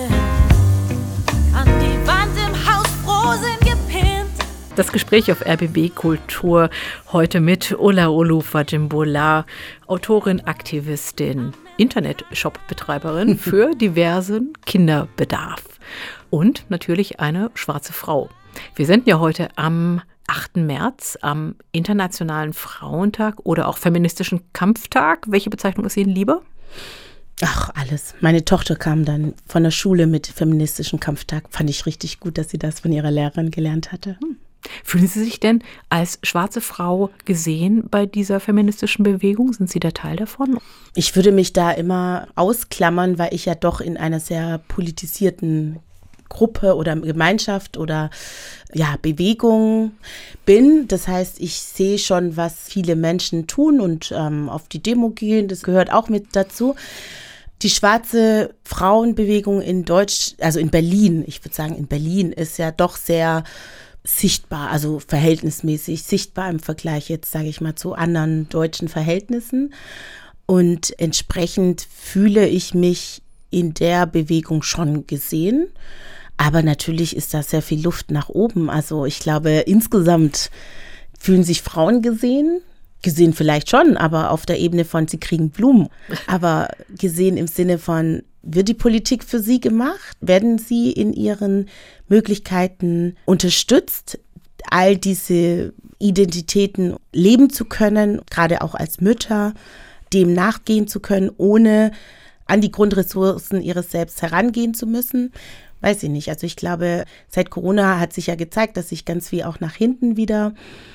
yeah. An die Wand im Haus Rosen gepinnt. Das Gespräch auf R B B Kultur heute mit Olaolu Fajimbola, Autorin, Aktivistin, Internet-Shop-Betreiberin für diversen Kinderbedarf und natürlich eine schwarze Frau. Wir senden ja heute am achten März, am Internationalen Frauentag oder auch Feministischen Kampftag. Welche Bezeichnung ist Ihnen lieber? Ach, alles. Meine Tochter kam dann von der Schule mit Feministischen Kampftag. Fand ich richtig gut, dass sie das von ihrer Lehrerin gelernt hatte. Hm. Fühlen Sie sich denn als schwarze Frau gesehen bei dieser feministischen Bewegung? Sind Sie der Teil davon? Ich würde mich da immer ausklammern, weil ich ja doch in einer sehr politisierten Gruppe oder Gemeinschaft oder ja, Bewegung bin. Das heißt, ich sehe schon, was viele Menschen tun und ähm, auf die Demo gehen. Das gehört auch mit dazu. Die schwarze Frauenbewegung in Deutsch, also in Berlin, ich würde sagen in Berlin, ist ja doch sehr sichtbar, also verhältnismäßig sichtbar im Vergleich jetzt, sage ich mal, zu anderen deutschen Verhältnissen. Und entsprechend fühle ich mich in der Bewegung schon gesehen. Aber natürlich ist da sehr viel Luft nach oben. Also ich glaube, insgesamt fühlen sich Frauen gesehen. Gesehen vielleicht schon, aber auf der Ebene von, sie kriegen Blumen. Aber gesehen im Sinne von, wird die Politik für sie gemacht? Werden sie in ihren Möglichkeiten unterstützt, all diese Identitäten leben zu können, gerade auch als Mütter, dem nachgehen zu können, ohne an die Grundressourcen ihres Selbst herangehen zu müssen? Weiß ich nicht. Also ich glaube, seit Corona hat sich ja gezeigt, dass sich ganz viel auch nach hinten wieder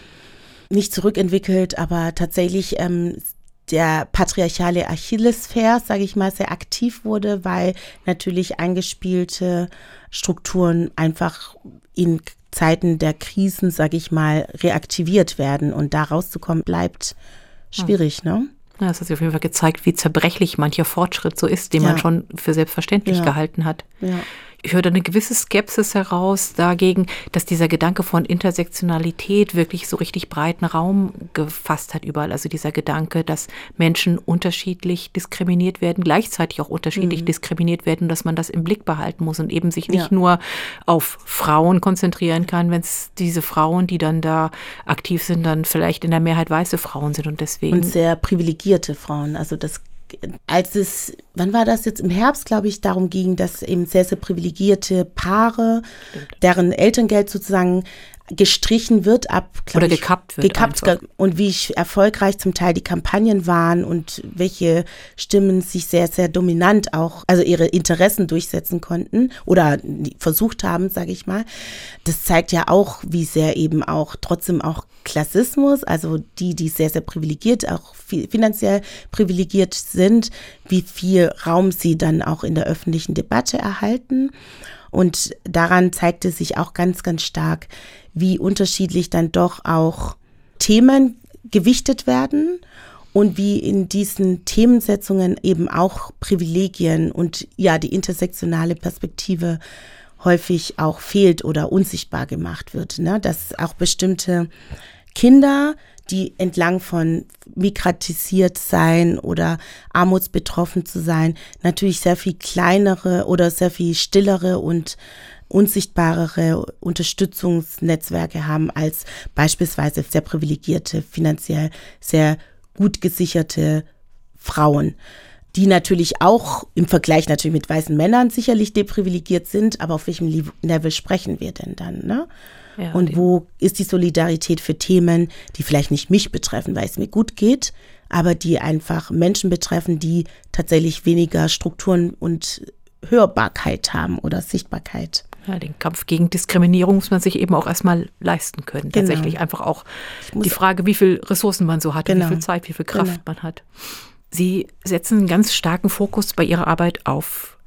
nicht zurückentwickelt, aber tatsächlich ähm, der patriarchale Achillesferse, sage ich mal, sehr aktiv wurde, weil natürlich eingespielte Strukturen einfach in Zeiten der Krisen, sage ich mal, reaktiviert werden und da rauszukommen bleibt schwierig, ne? Ja, das hat sich auf jeden Fall gezeigt, wie zerbrechlich mancher Fortschritt so ist, den ja. man schon für selbstverständlich ja. gehalten hat. Ja. Ich höre da eine gewisse Skepsis heraus dagegen, dass dieser Gedanke von Intersektionalität wirklich so richtig breiten Raum gefasst hat überall. Also dieser Gedanke, dass Menschen unterschiedlich diskriminiert werden, gleichzeitig auch unterschiedlich mhm. diskriminiert werden, dass man das im Blick behalten muss und eben sich nicht ja. nur auf Frauen konzentrieren kann, wenn es diese Frauen, die dann da aktiv sind, dann vielleicht in der Mehrheit weiße Frauen sind und deswegen. Und sehr privilegierte Frauen, also das Als es, wann war das jetzt, im Herbst, glaube ich, darum ging, dass eben sehr, sehr privilegierte Paare, Stimmt. deren Elterngeld sozusagen gestrichen wird ab, oder ich, gekappt wird. Gekappt und wie erfolgreich zum Teil die Kampagnen waren und welche Stimmen sich sehr, sehr dominant auch, also ihre Interessen durchsetzen konnten oder versucht haben, sage ich mal. Das zeigt ja auch, wie sehr eben auch trotzdem auch Klassismus, also die, die sehr, sehr privilegiert, auch finanziell privilegiert sind, wie viel Raum sie dann auch in der öffentlichen Debatte erhalten. Und daran zeigte sich auch ganz, ganz stark, wie unterschiedlich dann doch auch Themen gewichtet werden und wie in diesen Themensetzungen eben auch Privilegien und ja, die intersektionale Perspektive häufig auch fehlt oder unsichtbar gemacht wird, ne? Dass auch bestimmte Kinder, die entlang von migratisiert sein oder armutsbetroffen zu sein, natürlich sehr viel kleinere oder sehr viel stillere und unsichtbarere Unterstützungsnetzwerke haben als beispielsweise sehr privilegierte, finanziell sehr gut gesicherte Frauen, die natürlich auch im Vergleich natürlich mit weißen Männern sicherlich deprivilegiert sind, aber auf welchem Level sprechen wir denn dann, ne? Ja, und wo ist die Solidarität für Themen, die vielleicht nicht mich betreffen, weil es mir gut geht, aber die einfach Menschen betreffen, die tatsächlich weniger Strukturen und Hörbarkeit haben oder Sichtbarkeit. Ja, den Kampf gegen Diskriminierung muss man sich eben auch erstmal leisten können. Genau. Tatsächlich einfach auch die Frage, wie viel Ressourcen man so hat, genau. wie viel Zeit, wie viel Kraft genau. man hat. Sie setzen einen ganz starken Fokus bei Ihrer Arbeit auf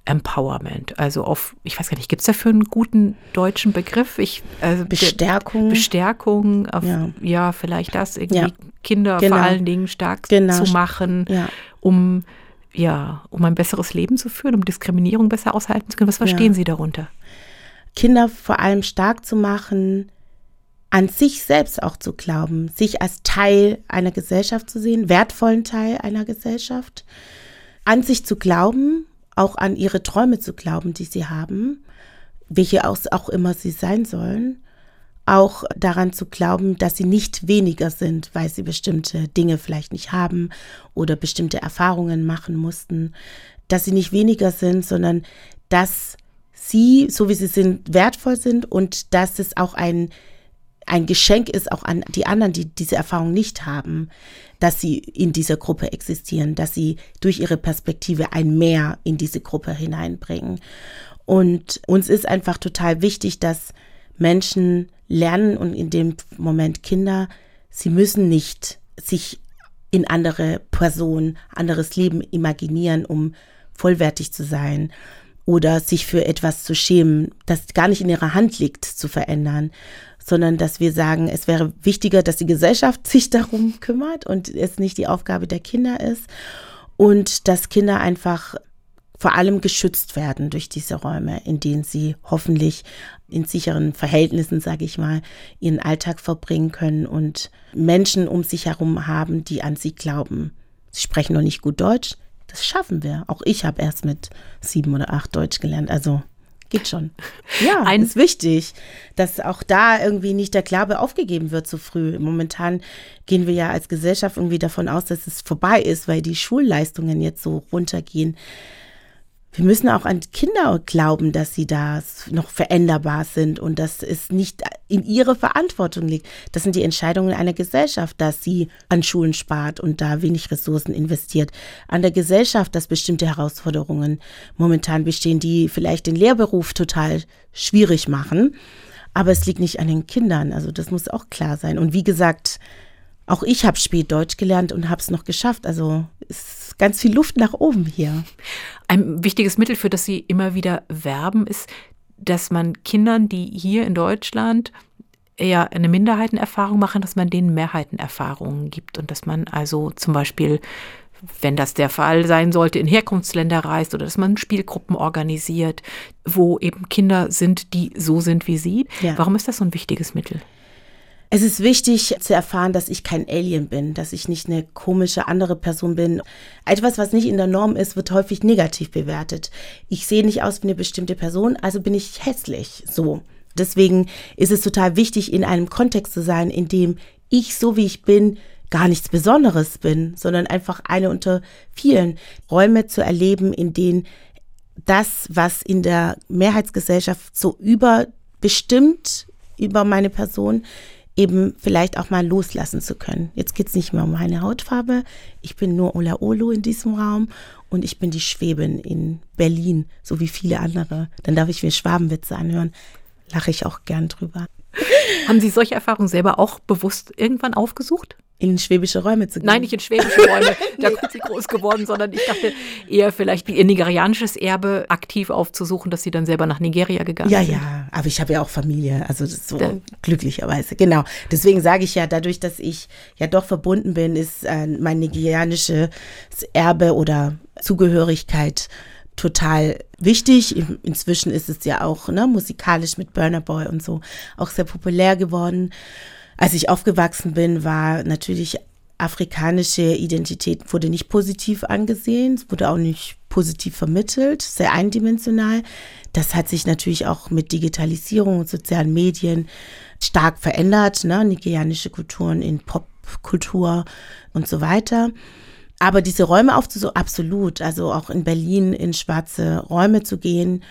Empowerment, also auf, ich weiß gar nicht, gibt es dafür einen guten deutschen Begriff? Ich, also Bestärkung. Bestärkung, auf, ja. ja, vielleicht das, irgendwie ja. Kinder genau. vor allen Dingen stark genau. zu machen, ja. um, ja, um ein besseres Leben zu führen, um Diskriminierung besser aushalten zu können. Was verstehen ja. Sie darunter? Kinder vor allem stark zu machen, an sich selbst auch zu glauben, sich als Teil einer Gesellschaft zu sehen, wertvollen Teil einer Gesellschaft, an sich zu glauben, auch an ihre Träume zu glauben, die sie haben, welche auch immer sie sein sollen, auch daran zu glauben, dass sie nicht weniger sind, weil sie bestimmte Dinge vielleicht nicht haben oder bestimmte Erfahrungen machen mussten, dass sie nicht weniger sind, sondern dass sie, so wie sie sind, wertvoll sind und dass es auch ein, ein Geschenk ist, auch an die anderen, die diese Erfahrung nicht haben, dass sie in dieser Gruppe existieren, dass sie durch ihre Perspektive ein Mehr in diese Gruppe hineinbringen. Und uns ist einfach total wichtig, dass Menschen lernen und in dem Moment Kinder, sie müssen nicht sich in andere Personen, anderes Leben imaginieren, um vollwertig zu sein oder sich für etwas zu schämen, das gar nicht in ihrer Hand liegt, zu verändern, sondern dass wir sagen, es wäre wichtiger, dass die Gesellschaft sich darum kümmert und es nicht die Aufgabe der Kinder ist und dass Kinder einfach vor allem geschützt werden durch diese Räume, in denen sie hoffentlich in sicheren Verhältnissen, sage ich mal, ihren Alltag verbringen können und Menschen um sich herum haben, die an sie glauben. Sie sprechen noch nicht gut Deutsch, das schaffen wir. Auch ich habe erst mit sieben oder acht Deutsch gelernt, also geht schon. Ja, Ein ist wichtig, dass auch da irgendwie nicht der Glaube aufgegeben wird so früh. Momentan gehen wir ja als Gesellschaft irgendwie davon aus, dass es vorbei ist, weil die Schulleistungen jetzt so runtergehen. Wir müssen auch an Kinder glauben, dass sie da noch veränderbar sind und dass es nicht in ihrer Verantwortung liegt. Das sind die Entscheidungen einer Gesellschaft, dass sie an Schulen spart und da wenig Ressourcen investiert. An der Gesellschaft, dass bestimmte Herausforderungen momentan bestehen, die vielleicht den Lehrberuf total schwierig machen. Aber es liegt nicht an den Kindern. Also das muss auch klar sein. Und wie gesagt, auch ich habe spät Deutsch gelernt und habe es noch geschafft. Also es ist ganz viel Luft nach oben hier. Ein wichtiges Mittel, für das Sie immer wieder werben, ist, dass man Kindern, die hier in Deutschland eher eine Minderheitenerfahrung machen, dass man denen Mehrheitenerfahrungen gibt und dass man also zum Beispiel, wenn das der Fall sein sollte, in Herkunftsländer reist oder dass man Spielgruppen organisiert, wo eben Kinder sind, die so sind wie Sie. Ja. Warum ist das so ein wichtiges Mittel? Es ist wichtig zu erfahren, dass ich kein Alien bin, dass ich nicht eine komische andere Person bin. Etwas, was nicht in der Norm ist, wird häufig negativ bewertet. Ich sehe nicht aus wie eine bestimmte Person, also bin ich hässlich. So. Deswegen ist es total wichtig, in einem Kontext zu sein, in dem ich, so wie ich bin, gar nichts Besonderes bin, sondern einfach eine unter vielen. Räume zu erleben, in denen das, was in der Mehrheitsgesellschaft so überbestimmt über meine Person, eben vielleicht auch mal loslassen zu können. Jetzt geht es nicht mehr um meine Hautfarbe. Ich bin nur Ola Olo in diesem Raum und ich bin die Schwäbin in Berlin, so wie viele andere. Dann darf ich mir Schwabenwitze anhören. Lache ich auch gern drüber. Haben Sie solche Erfahrungen selber auch bewusst irgendwann aufgesucht? In schwäbische Räume zu gehen? Nein, nicht in schwäbische Räume, da sind Sie groß geworden, sondern ich dachte eher vielleicht Ihr nigerianisches Erbe aktiv aufzusuchen, dass Sie dann selber nach Nigeria gegangen ja, sind. Ja, ja, aber ich habe ja auch Familie, also das ist so da, glücklicherweise, genau. Deswegen sage ich ja, dadurch, dass ich ja doch verbunden bin, ist äh, mein nigerianisches Erbe oder Zugehörigkeit total wichtig. Inzwischen ist es ja auch ne, musikalisch mit Burna Boy und so auch sehr populär geworden. Als ich aufgewachsen bin, war natürlich afrikanische Identität wurde nicht positiv angesehen, es wurde auch nicht positiv vermittelt, sehr eindimensional. Das hat sich natürlich auch mit Digitalisierung und sozialen Medien stark verändert, ne? Nigerianische Kulturen in Popkultur und so weiter. Aber diese Räume aufzusuchen, absolut, also auch in Berlin in schwarze Räume zu gehen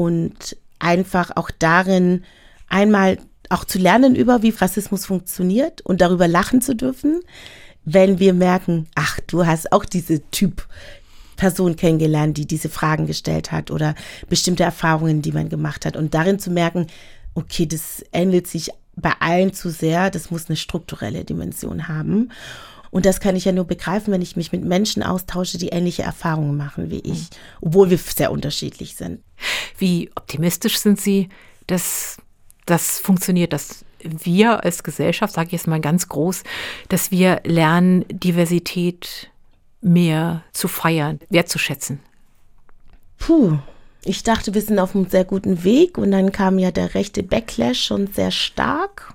und einfach auch darin einmal auch zu lernen über, wie Rassismus funktioniert und darüber lachen zu dürfen, wenn wir merken, ach, du hast auch diese Typ Person kennengelernt, die diese Fragen gestellt hat oder bestimmte Erfahrungen, die man gemacht hat. Und darin zu merken, okay, das ändert sich bei allen zu sehr, das muss eine strukturelle Dimension haben. Und das kann ich ja nur begreifen, wenn ich mich mit Menschen austausche, die ähnliche Erfahrungen machen wie ich, obwohl wir sehr unterschiedlich sind. Wie optimistisch sind Sie, dass das funktioniert, dass wir als Gesellschaft, sage ich jetzt mal ganz groß, dass wir lernen, Diversität mehr zu feiern, wertzuschätzen? Puh, ich dachte, wir sind auf einem sehr guten Weg und dann kam ja der rechte Backlash schon sehr stark.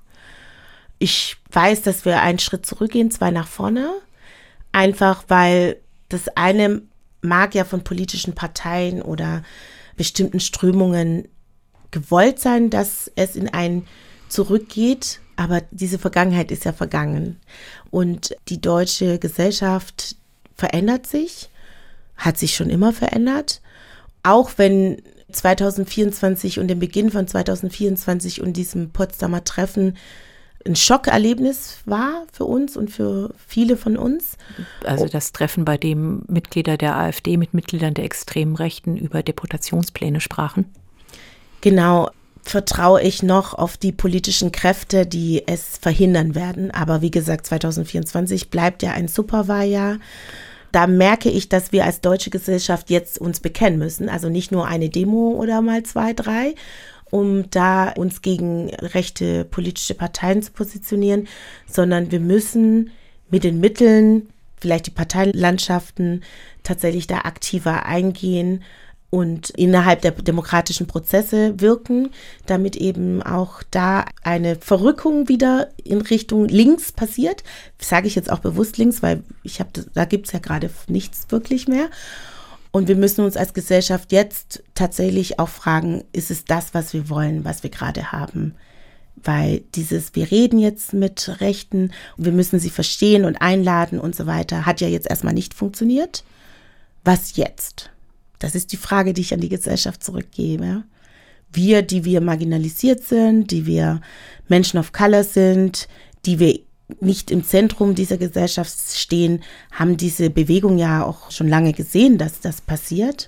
Ich weiß, dass wir einen Schritt zurückgehen, zwei nach vorne, einfach weil das eine mag ja von politischen Parteien oder bestimmten Strömungen gewollt sein, dass es in ein Zurückgeht, aber diese Vergangenheit ist ja vergangen. Und die deutsche Gesellschaft verändert sich, hat sich schon immer verändert. Auch wenn zwanzig vierundzwanzig und den Beginn von zwanzig vierundzwanzig und diesem Potsdamer Treffen ein Schockerlebnis war für uns und für viele von uns. Also das Treffen, bei dem Mitglieder der AfD mit Mitgliedern der extremen Rechten über Deportationspläne sprachen. Genau, vertraue ich noch auf die politischen Kräfte, die es verhindern werden. Aber wie gesagt, zwanzig vierundzwanzig bleibt ja ein Superwahljahr. Da merke ich, dass wir als deutsche Gesellschaft jetzt uns bekennen müssen. Also nicht nur eine Demo oder mal zwei, drei, um da uns gegen rechte politische Parteien zu positionieren, sondern wir müssen mit den Mitteln, vielleicht die Parteilandschaften, tatsächlich da aktiver eingehen und innerhalb der demokratischen Prozesse wirken, damit eben auch da eine Verrückung wieder in Richtung links passiert. Das sage ich jetzt auch bewusst links, weil ich habe, da gibt es ja gerade nichts wirklich mehr. Und wir müssen uns als Gesellschaft jetzt tatsächlich auch fragen, ist es das, was wir wollen, was wir gerade haben? Weil dieses, wir reden jetzt mit Rechten, wir müssen sie verstehen und einladen und so weiter, hat ja jetzt erstmal nicht funktioniert. Was jetzt? Das ist die Frage, die ich an die Gesellschaft zurückgebe. Wir, die wir marginalisiert sind, die wir Menschen of Color sind, die wir nicht im Zentrum dieser Gesellschaft stehen, haben diese Bewegung ja auch schon lange gesehen, dass das passiert.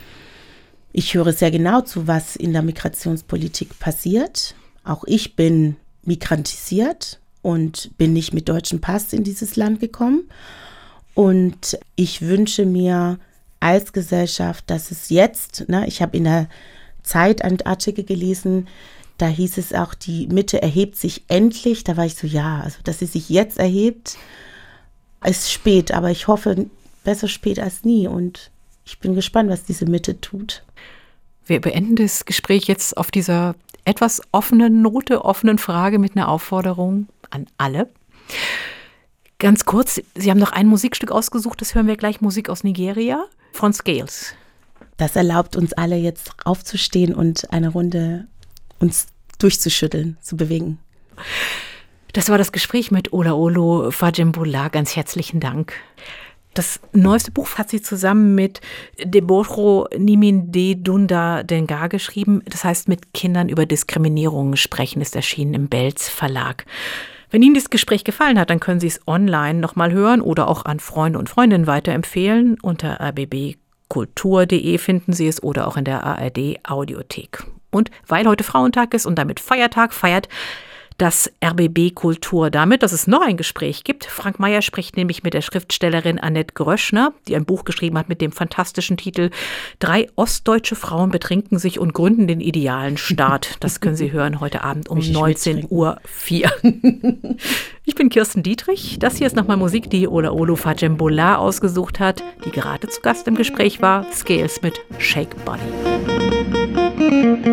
Ich höre sehr genau zu, was in der Migrationspolitik passiert. Auch ich bin migrantisiert und bin nicht mit deutschem Pass in dieses Land gekommen. Und ich wünsche mir als Gesellschaft, dass es jetzt, ne, ich habe in der Zeit einen Artikel gelesen, da hieß es auch, die Mitte erhebt sich endlich. Da war ich so, ja, also dass sie sich jetzt erhebt, ist spät. Aber ich hoffe, besser spät als nie. Und ich bin gespannt, was diese Mitte tut. Wir beenden das Gespräch jetzt auf dieser etwas offenen Note, offenen Frage mit einer Aufforderung an alle. Ganz kurz, Sie haben noch ein Musikstück ausgesucht, das hören wir gleich, Musik aus Nigeria von Scales. Das erlaubt uns alle jetzt aufzustehen und eine Runde uns durchzuschütteln, zu bewegen. Das war das Gespräch mit Olaolu Fajembola. Ganz herzlichen Dank. Das neueste Buch hat sie zusammen mit Deboro Niminde Dunda Dengar geschrieben. Das heißt, mit Kindern über Diskriminierung sprechen, ist erschienen im Belz Verlag. Wenn Ihnen das Gespräch gefallen hat, dann können Sie es online nochmal hören oder auch an Freunde und Freundinnen weiterempfehlen. Unter r b b kultur punkt d e finden Sie es oder auch in der A R D Audiothek. Und weil heute Frauentag ist und damit Feiertag, feiert das R B B Kultur damit, dass es noch ein Gespräch gibt. Frank Meyer spricht nämlich mit der Schriftstellerin Annette Gröschner, die ein Buch geschrieben hat mit dem fantastischen Titel Drei ostdeutsche Frauen betrinken sich und gründen den idealen Staat. Das können Sie hören heute Abend um neunzehn Uhr vier. Ich bin Kirsten Dietrich. Das hier ist nochmal Musik, die Olaolu Fajembola ausgesucht hat, die gerade zu Gast im Gespräch war. Scales mit Shake Body.